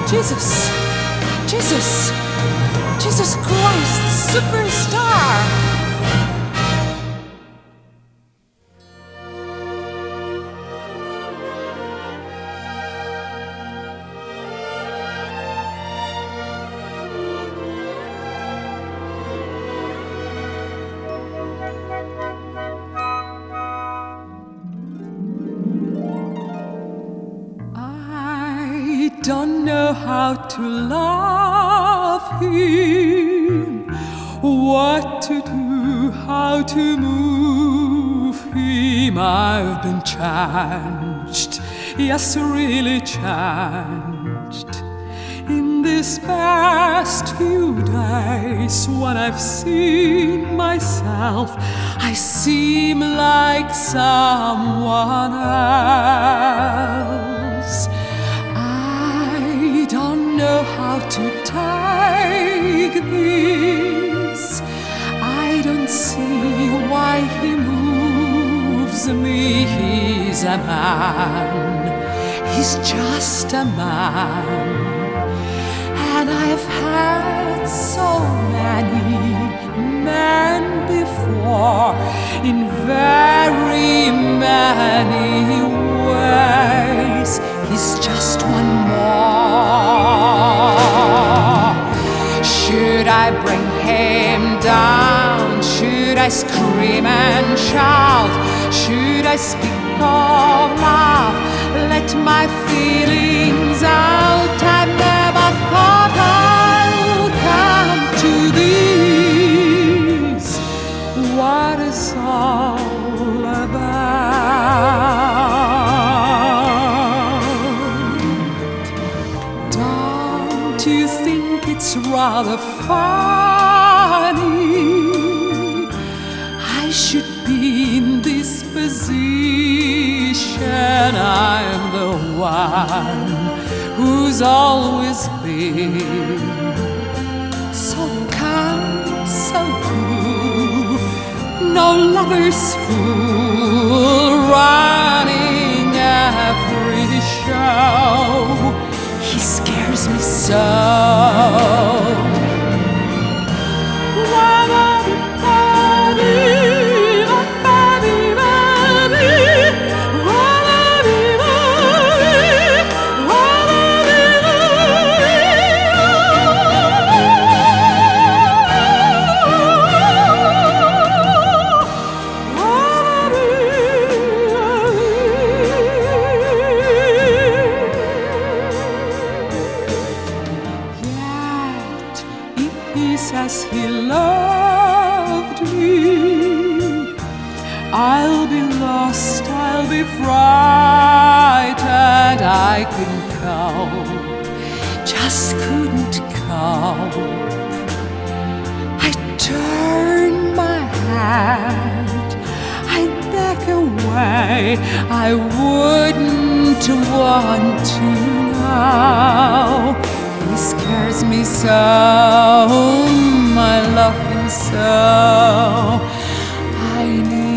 Jesus, Jesus, Jesus Christ, superstar. I don't know how to love him, what to do, how to move him. I've been changed, yes, really changed. In this past few days, when I've seen myself, I seem like someone else. I don't know how to take this. I don't see why he moves me. He's a man, he's just a man. And I've had so many men before, in very many ways. He's just one more. Should I bring him down? Should I scream and shout? Should I speak of love? Let my feelings out. I've never thought I'll come to this. What is all about? Don't you think it's rather funny? I should be in this position. I'm the one who's always been so kind, so cool, no lover's fool, running every show. He scares me so. He says he loved me. I'll be lost, I'll be frightened. I couldn't cope, just couldn't cope. I turn my head, I back away. I wouldn't want to know. He scares me so, I love him so. I need